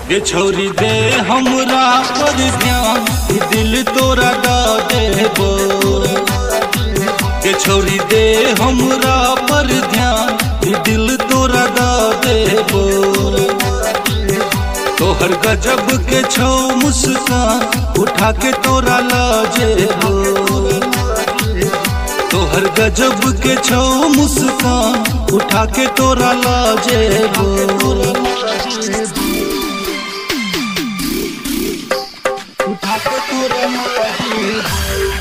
ये छोरी दे हमरा पर ध्यान, दिल तोरा दा देबो। ये छोरी दे हमरा पर ध्यान, दिल तोरा दा देबो। तोहर गजब के छौ मुस्कान, उठा के तोरा ला जेबो। तोहर गजब के छौ मुस्कान, उठा के तोरा ला जेबो। उठा के तोरा ला जेबो।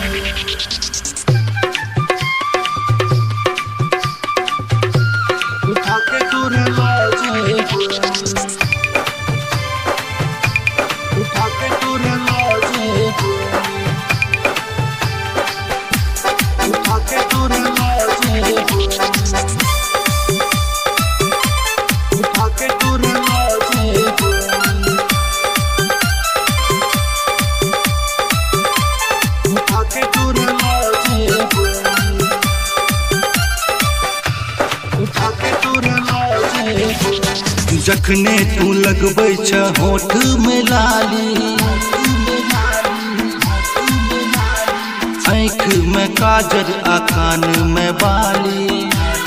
उठा के तोरा ला जेबो। उठा के तोरा ला जेबो। उठा के तोरा ला जेबो। उठा के तोरा ला जेबो। उठा के तोरा ला जेबो। उठा के तोरा ला जेबो। जखने तू लगबै छ होठ में लाली, आँख में काजर आ कान में बाली।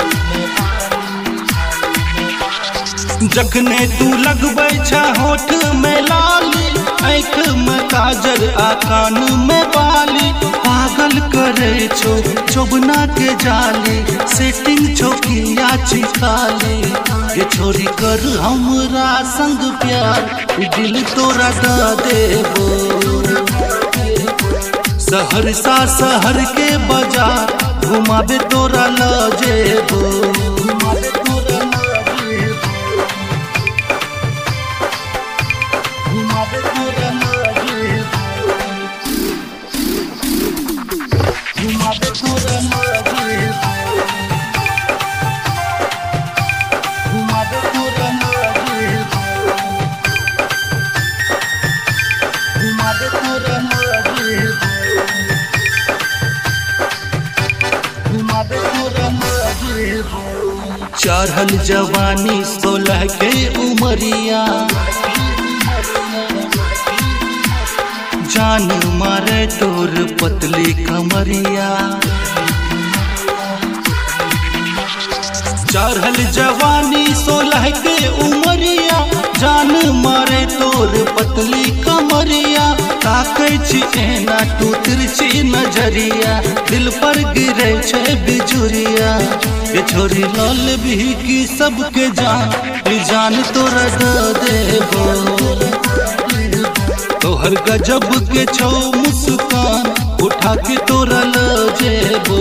जखने तू लगबै छ होठ में लाली, आँख में काजर आ कान में बाली। पागल करे छो चोबना के जाली, सेटिंग चौकिया चिकाली। ये छोरी कर हमरा संग प्यार, दिल तोरा दा देबो। सहरसा शहर के बाजार, घुमाबे तोरा ला जेबो। घुमाबे तोरा ला जेबो। घुमाबे तोरा ला जेबो। घुमाबे तोरा ला जेबो। घुमाबे तोरा ला जेबो। घुमाबे तोरा ला जेबो। चढ़ल जवानी 16 के उमरिया, जान मारे तोर पतली कमरिया। चढ़ल जवानी 16 के उमरिया, जान मारे तोर पतली कमरिया। ताकै छी एना तू तिरछी नजरिया, दिल पर गिरे छे बिजुरिया। ये छोरी लाल भी की सबके जान तोरा दा देबो। तोहर गजब के छौ मुस्कान, उठा के तोरा ला जेबो।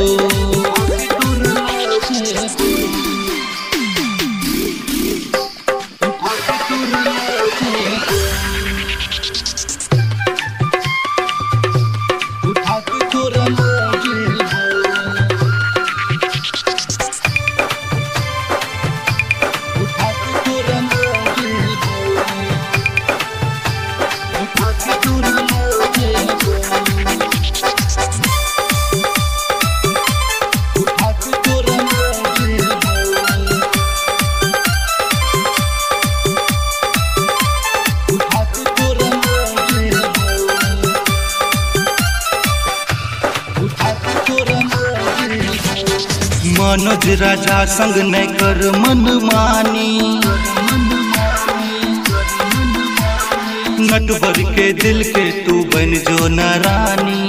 उठा के तोरा ला जेबो। उठा के तोरा ला जेबो। उठा के तोरा ला जेबो। उठा के तोरा ला जेबो। उठा के तोरा ला जेबो। उठा के तोरा ला जेबो। मनोज राजा संग नहीं कर मनमानी, नटवर के दिल के तू बन जो न रानी।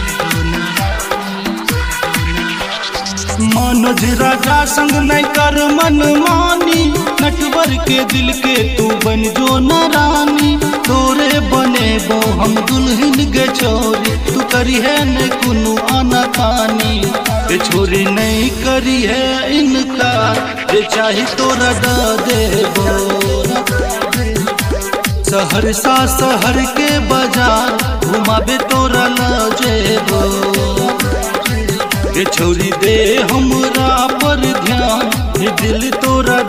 मनोज राजा संग नहीं कर मनमानी, नटवर के दिल के तू बन जो न रानी। तोरे बनेबो हम दुल्हन गे छोरी, तू करी है न कुनु आनाकानी। ये छोरी नहीं करी है इनकार, ये चाही तोरा दा देबो। सहरसा शहर के बाजार, घुमाबे तोरा ला जेबो। ये छोरी दे हमरा पर ध्यान, दिल तोरा